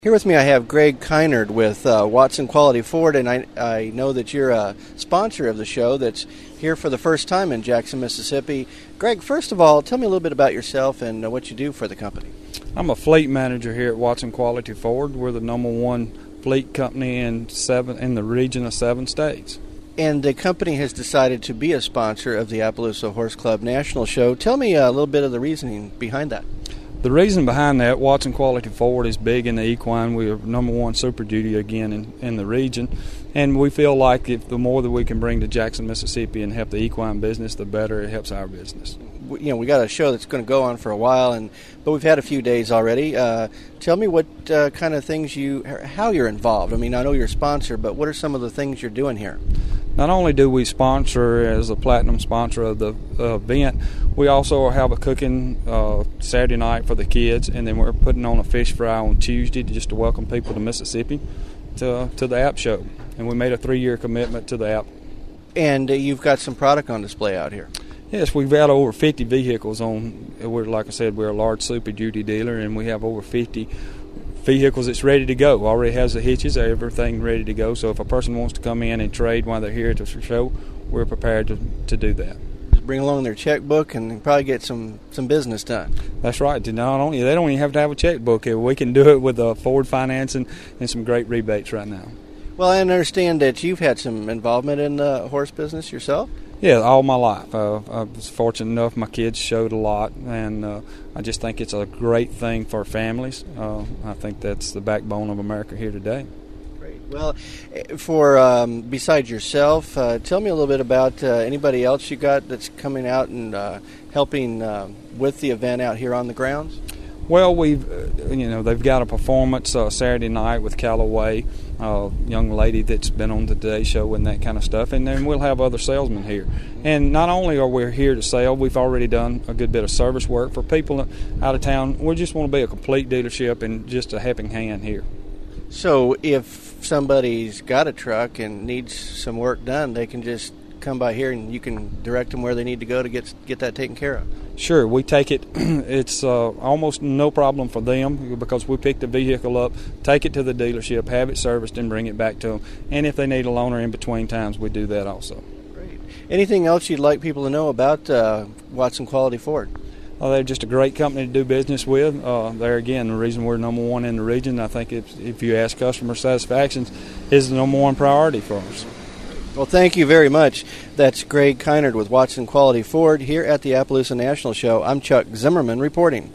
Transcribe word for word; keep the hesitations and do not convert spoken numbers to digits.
Here with me I have Greg Kynard with uh, Watson Quality Ford, and I, I know that you're a sponsor of the show that's here for the first time in Jackson, Mississippi. Greg, first of all, tell me a little bit about yourself and uh, what you do for the company. I'm a fleet manager here at Watson Quality Ford. We're the number one fleet company in seven in the region of seven states. And the company has decided to be a sponsor of the Appaloosa Horse Club National Show. Tell me a little bit of the reasoning behind that. The reason behind that, Watson Quality Ford is big in the equine. We are number one Super Duty again in, in the region. And we feel like if the more that we can bring to Jackson, Mississippi and help the equine business, the better it helps our business. You know, we got a show that's going to go on for a while, and but we've had a few days already. Uh, tell me what uh, kind of things you, how you're involved. I mean, I know you're a sponsor, but what are some of the things you're doing here? Not only do we sponsor as a platinum sponsor of the uh, event, we also have a cooking uh, Saturday night for the kids, and then we're putting on a fish fry on Tuesday to just to welcome people to Mississippi to to the app show. And we made a three-year commitment to the app. And uh, you've got some product on display out here. Yes, we've got over fifty vehicles on. We're, like I said, we're a large Super Duty dealer, and we have over fifty vehicles that's ready to go. Already has the hitches, everything ready to go. So if a person wants to come in and trade while they're here at the show, we're prepared to, to do that. Just bring along their checkbook and probably get some, some business done. That's right. Not only they don't even have to have a checkbook. We can do it with a Ford financing and some great rebates right now. Well, I understand that you've had some involvement in the horse business yourself. Yeah, all my life. Uh, I was fortunate enough. My kids showed a lot, and uh, I just think it's a great thing for families. Uh, I think that's the backbone of America here today. Great. Well, for um, besides yourself, uh, tell me a little bit about uh, anybody else you got that's coming out and uh, helping uh, with the event out here on the grounds. Well, we've, uh, you know, they've got a performance uh, Saturday night with Callaway, a uh, young lady that's been on the Today Show and that kind of stuff, and then we'll have other salesmen here. And not only are we here to sell, we've already done a good bit of service work for people out of town. We just want to be a complete dealership and just a helping hand here. So if somebody's got a truck and needs some work done, they can just come by here and you can direct them where they need to go to get get that taken care of. Sure, we take it. It's uh, almost no problem for them because we pick the vehicle up, take it to the dealership, have it serviced, and bring it back to them. And if they need a loaner in between times, we do that also. Great. Anything else you'd like people to know about uh, Watson Quality Ford? Uh, they're just a great company to do business with. Uh, there again, the reason we're number one in the region, I think if, if you ask customer satisfaction, is the number one priority for us. Well, thank you very much. That's Greg Kynard with Watson Quality Ford here at the Appaloosa National Show. I'm Chuck Zimmerman reporting.